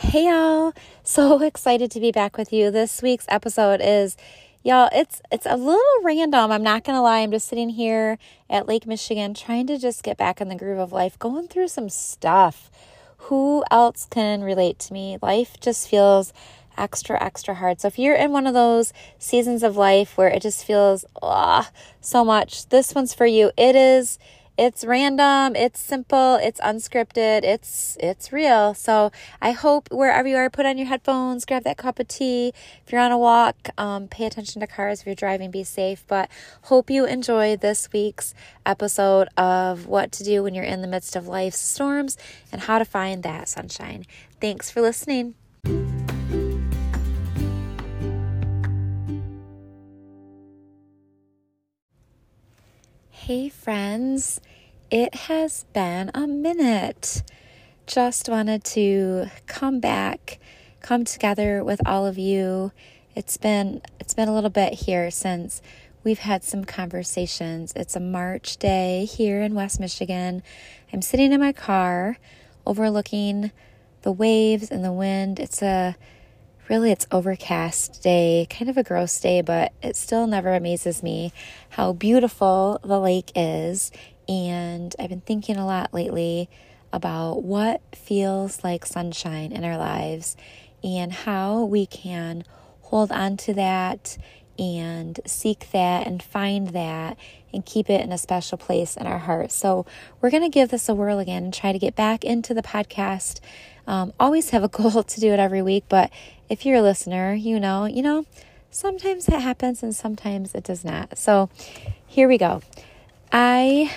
Hey y'all, so excited to be back with you. This week's episode is, y'all, it's a little random. I'm not going to lie. I'm just sitting here at Lake Michigan trying to just get back in the groove of life, going through some stuff. Who else can relate to me? Life just feels extra hard. So if you're in one of those seasons of life where it just feels so much, this one's for you. It's random, it's simple, it's unscripted, it's real. So I hope wherever you are, put on your headphones, grab that cup of tea. If you're on a walk, pay attention to cars. If you're driving, be safe. But hope you enjoy this week's episode of what to do when you're in the midst of life's storms and how to find that sunshine. Thanks for listening. Hey friends, it has been a minute. Just wanted to come together with all of you. It's been a little bit here since we've had some conversations. It's a March day here in West Michigan. I'm sitting in my car overlooking the waves and the wind. It's overcast day, kind of a gross day, but it still never amazes me how beautiful the lake is. And I've been thinking a lot lately about what feels like sunshine in our lives and how we can hold on to that and seek that and find that and keep it in a special place in our hearts. So we're going to give this a whirl again and try to get back into the podcast. Always have a goal to do it every week, but if you're a listener, you know, sometimes it happens and sometimes it does not. So here we go. I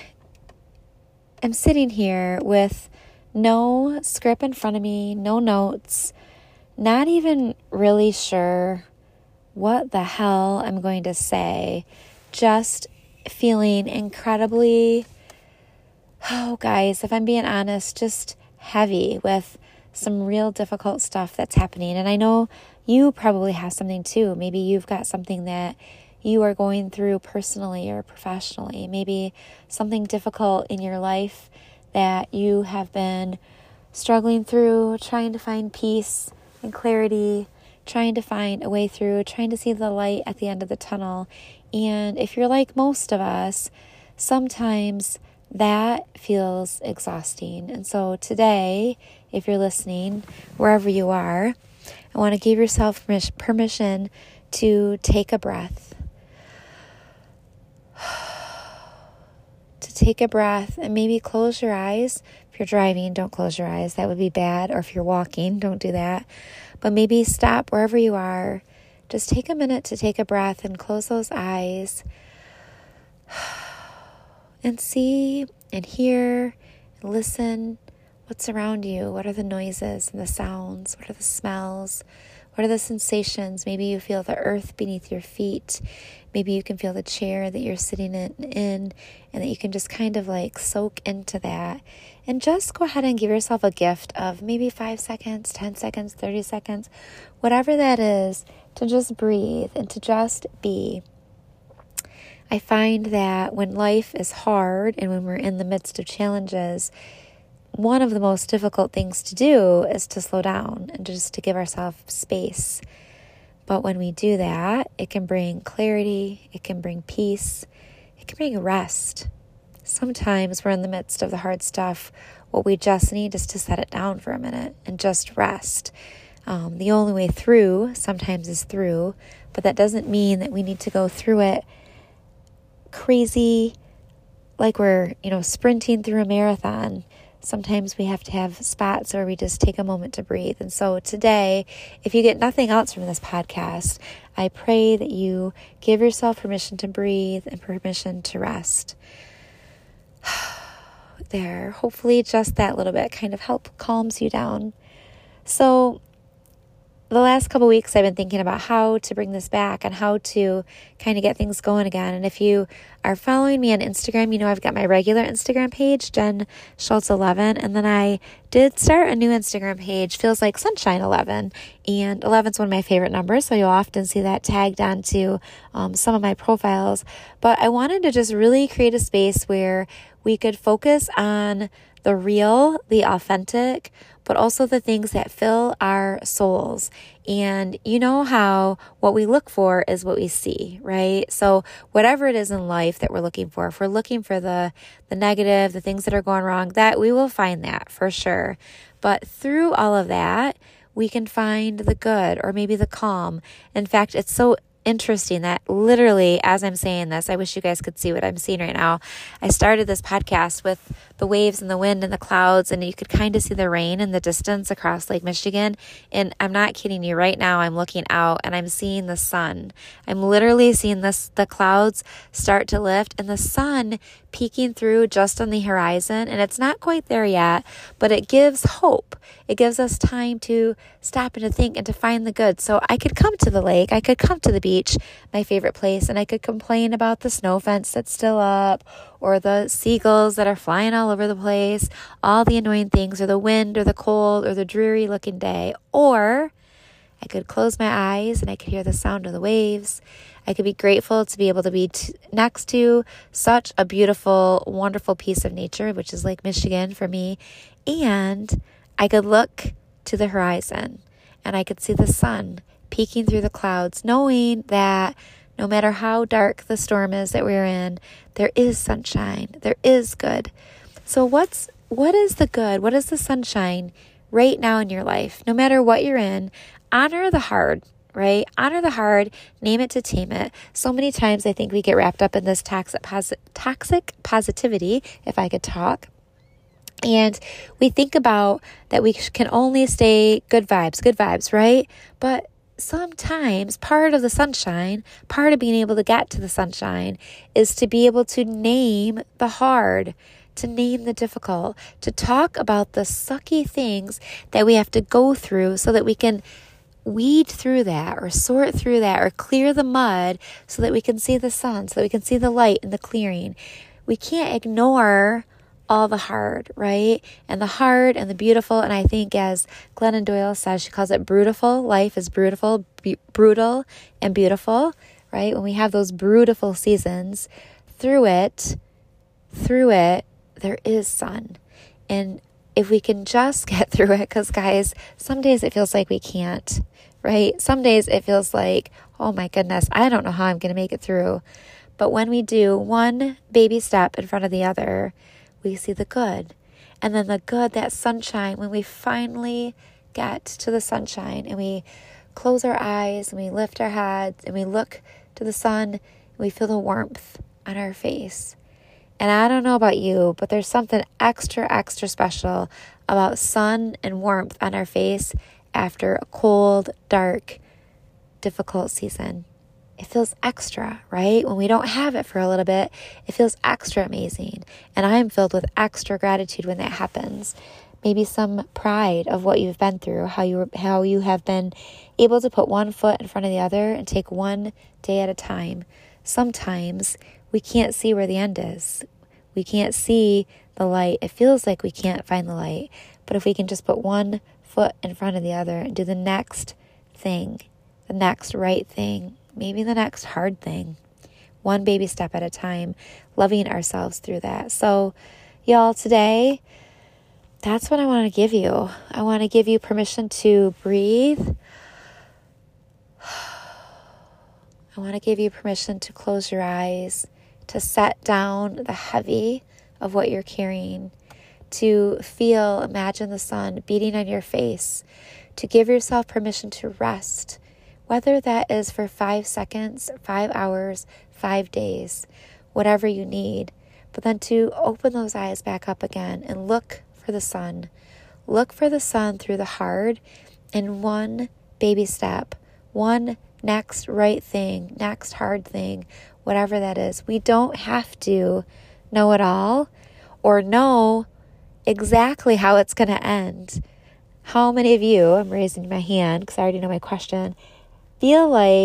am sitting here with no script in front of me, no notes, not even really sure what the hell I'm going to say, just feeling incredibly, guys, if I'm being honest, just heavy with some real difficult stuff that's happening. And I know you probably have something too. Maybe you've got something that you are going through personally or professionally. Maybe something difficult in your life that you have been struggling through, trying to find peace and clarity, trying to find a way through, trying to see the light at the end of the tunnel. And if you're like most of us, sometimes that feels exhausting. And so today, if you're listening, wherever you are, I want to give yourself permission to take a breath. To take a breath and maybe close your eyes. If you're driving, don't close your eyes. That would be bad. Or if you're walking, don't do that. But maybe stop wherever you are. Just take a minute to take a breath and close those eyes. And see and hear and listen what's around you. What are the noises and the sounds? What are the smells? What are the sensations? Maybe you feel the earth beneath your feet. Maybe you can feel the chair that you're sitting in and that you can just kind of like soak into that. And just go ahead and give yourself a gift of maybe 5 seconds, 10 seconds, 30 seconds, whatever that is, to just breathe and to just be. I find that when life is hard and when we're in the midst of challenges, one of the most difficult things to do is to slow down and just to give ourselves space. But when we do that, it can bring clarity, it can bring peace, it can bring rest. Sometimes we're in the midst of the hard stuff. What we just need is to set it down for a minute and just rest. The only way through sometimes is through, but that doesn't mean that we need to go through it crazy, like we're, sprinting through a marathon. Sometimes we have to have spots where we just take a moment to breathe. And so today, if you get nothing else from this podcast, I pray that you give yourself permission to breathe and permission to rest. There, hopefully just that little bit kind of calms you down. So the last couple weeks, I've been thinking about how to bring this back and how to kind of get things going again. And if you are following me on Instagram, I've got my regular Instagram page, Jen Schultz 11. And then I did start a new Instagram page, Feels Like Sunshine 11. And 11 is one of my favorite numbers, so you'll often see that tagged onto some of my profiles. But I wanted to just really create a space where we could focus on the real, the authentic, but also the things that fill our souls. And you know how what we look for is what we see, right? So whatever it is in life that we're looking for, if we're looking for the negative, the things that are going wrong, that we will find that for sure. But through all of that, we can find the good or maybe the calm. In fact, it's so interesting that literally as I'm saying this, I wish you guys could see what I'm seeing right now. I started this podcast with the waves and the wind and the clouds, and you could kind of see the rain in the distance across Lake Michigan. And I'm not kidding you, right now I'm looking out and I'm seeing the sun. I'm literally seeing the clouds start to lift and the sun peeking through just on the horizon. And it's not quite there yet, but it gives hope. It gives us time to stop and to think and to find the good. So I could come to the lake, I could come to the beach, my favorite place, and I could complain about the snow fence that's still up, or the seagulls that are flying all over the place, all the annoying things, or the wind, or the cold, or the dreary looking day. Or I could close my eyes and I could hear the sound of the waves. I could be grateful to be able to be next to such a beautiful, wonderful piece of nature, which is Lake Michigan for me. And I could look to the horizon and I could see the sun peeking through the clouds, knowing that no matter how dark the storm is that we're in, there is sunshine, there is good. So what is the good? What is the sunshine right now in your life? No matter what you're in, honor the hard, right? Honor the hard, name it to tame it. So many times I think we get wrapped up in this toxic positivity, if I could talk. And we think about that we can only stay good vibes, right? But sometimes part of the sunshine, part of being able to get to the sunshine is to be able to name the hard, to name the difficult, to talk about the sucky things that we have to go through so that we can weed through that or sort through that or clear the mud so that we can see the sun, so that we can see the light and the clearing. We can't ignore all the hard, right? And the hard and the beautiful. And I think as Glennon Doyle says, she calls it brutal. Life is brutal and beautiful, right? When we have those brutal seasons, through it, there is sun. And if we can just get through it, because guys, some days it feels like we can't, right? Some days it feels like, oh my goodness, I don't know how I'm going to make it through. But when we do one baby step in front of the other, we see the good. And then the good, that sunshine, when we finally get to the sunshine and we close our eyes and we lift our heads and we look to the sun and we feel the warmth on our face. And I don't know about you, but there's something extra special about sun and warmth on our face after a cold, dark, difficult season. It feels extra, right? When we don't have it for a little bit, it feels extra amazing. And I'm filled with extra gratitude when that happens. Maybe some pride of what you've been through, how you have been able to put one foot in front of the other and take one day at a time. Sometimes we can't see where the end is. We can't see the light. It feels like we can't find the light. But if we can just put one foot in front of the other and do the next thing, the next right thing, maybe the next hard thing, one baby step at a time, loving ourselves through that. So, y'all, today, that's what I want to give you. I want to give you permission to breathe. I want to give you permission to close your eyes, to set down the heavy of what you're carrying, to imagine the sun beating on your face, to give yourself permission to rest, whether that is for 5 seconds, 5 hours, 5 days, whatever you need. But then to open those eyes back up again and look for the sun. Look for the sun through the hard in one baby step, one next right thing, next hard thing, whatever that is. We don't have to know it all or know exactly how it's going to end. How many of you, I'm raising my hand because I already know my question, feel like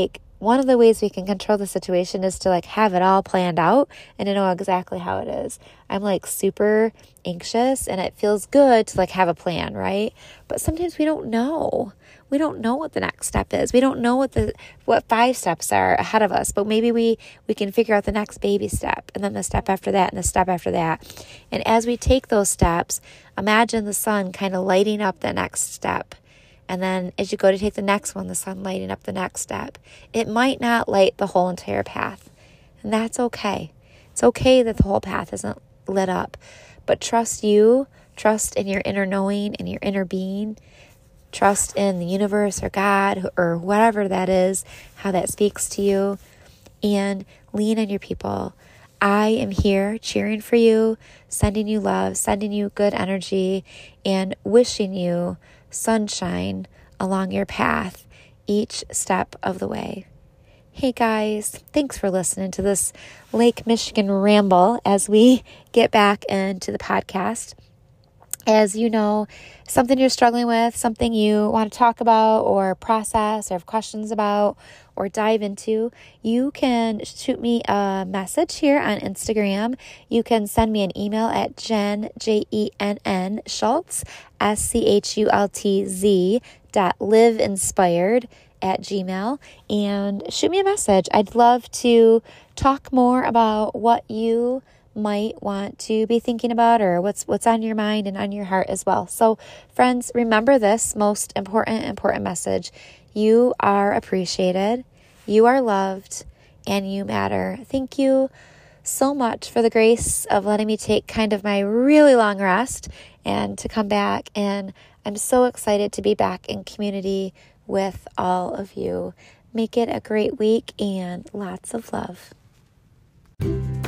one of the ways we can control the situation is to like have it all planned out and to know exactly how it is. I'm like super anxious and it feels good to like have a plan, right? But sometimes we don't know. We don't know what the next step is. We don't know what 5 steps are ahead of us, but maybe we can figure out the next baby step and then the step after that and the step after that. And as we take those steps, imagine the sun kind of lighting up the next step. And then as you go to take the next one, the sun lighting up the next step. It might not light the whole entire path, and that's okay. It's okay that the whole path isn't lit up, but trust in your inner knowing and your inner being. Trust in the universe or God or whatever that is, how that speaks to you, and lean on your people. I am here cheering for you, sending you love, sending you good energy, and wishing you sunshine along your path each step of the way. Hey guys, thanks for listening to this Lake Michigan ramble as we get back into the podcast. As you know, something you're struggling with, something you want to talk about or process or have questions about or dive into, you can shoot me a message here on Instagram. You can send me an email at Jen, Jenn Schultz, SCHULTZ .liveinspired@gmail.com and shoot me a message. I'd love to talk more about what you might want to be thinking about or what's on your mind and on your heart as well. So friends, remember this most important message. You are appreciated, you are loved, and you matter. Thank you so much for the grace of letting me take kind of my really long rest and to come back. And I'm so excited to be back in community with all of you. Make it a great week and lots of love.